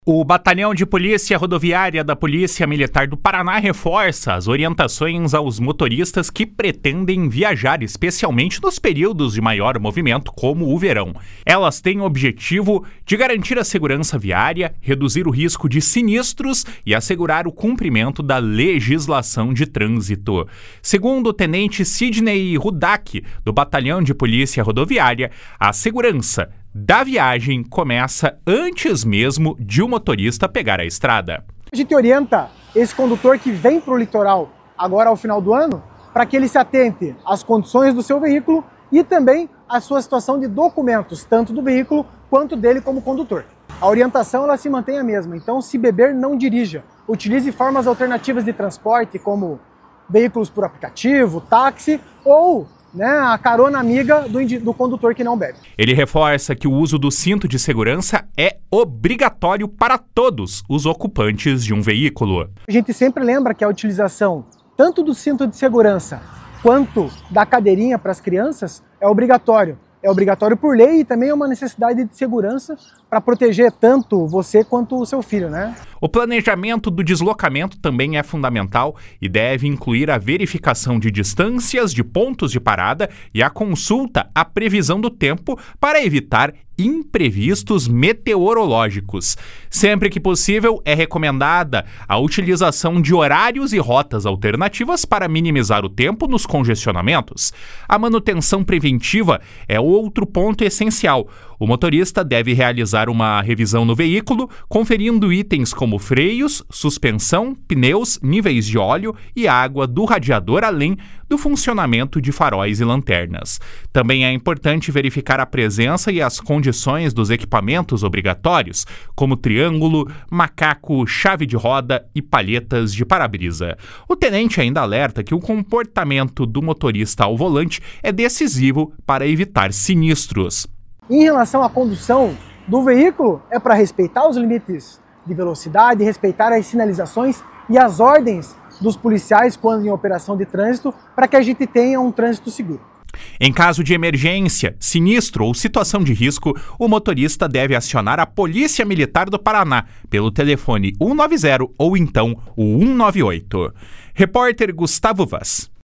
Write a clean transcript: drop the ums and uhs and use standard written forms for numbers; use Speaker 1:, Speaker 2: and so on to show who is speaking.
Speaker 1: O Batalhão de Polícia Rodoviária da Polícia Militar do Paraná reforça as orientações aos motoristas que pretendem viajar, especialmente nos períodos de maior movimento, como o verão. Elas têm o objetivo de garantir a segurança viária, reduzir o risco de sinistros e assegurar o cumprimento da legislação de trânsito. Segundo o tenente Sidney Rudak, do Batalhão de Polícia Rodoviária, a segurança da viagem começa antes mesmo de o motorista pegar a estrada.
Speaker 2: A gente orienta esse condutor que vem para o litoral agora ao final do ano para que ele se atente às condições do seu veículo e também à sua situação de documentos, tanto do veículo quanto dele como condutor. A orientação ela se mantém a mesma, então se beber não dirija. Utilize formas alternativas de transporte como veículos por aplicativo, táxi ou a carona amiga do condutor que não bebe.
Speaker 1: Ele reforça que o uso do cinto de segurança é obrigatório para todos os ocupantes de um veículo.
Speaker 2: A gente sempre lembra que a utilização tanto do cinto de segurança quanto da cadeirinha para as crianças é obrigatório. É obrigatório por lei e também é uma necessidade de segurança para proteger tanto você quanto o seu filho, né?
Speaker 1: O planejamento do deslocamento também é fundamental e deve incluir a verificação de distâncias de pontos de parada e a consulta à previsão do tempo para evitar imprevistos meteorológicos. Sempre que possível, é recomendada a utilização de horários e rotas alternativas para minimizar o tempo nos congestionamentos. A manutenção preventiva é outro ponto essencial. O motorista deve realizar uma revisão no veículo, conferindo itens como freios, suspensão, pneus, níveis de óleo e água do radiador, além do funcionamento de faróis e lanternas. Também é importante verificar a presença e as condições dos equipamentos obrigatórios, como triângulo, macaco, chave de roda e palhetas de para-brisa. O tenente ainda alerta que o comportamento do motorista ao volante é decisivo para evitar sinistros.
Speaker 2: Em relação à condução do veículo, é para respeitar os limites de velocidade, respeitar as sinalizações e as ordens dos policiais quando em operação de trânsito, para que a gente tenha um trânsito seguro.
Speaker 1: Em caso de emergência, sinistro ou situação de risco, o motorista deve acionar a Polícia Militar do Paraná pelo telefone 190 ou então o 198. Repórter Gustavo Vaz.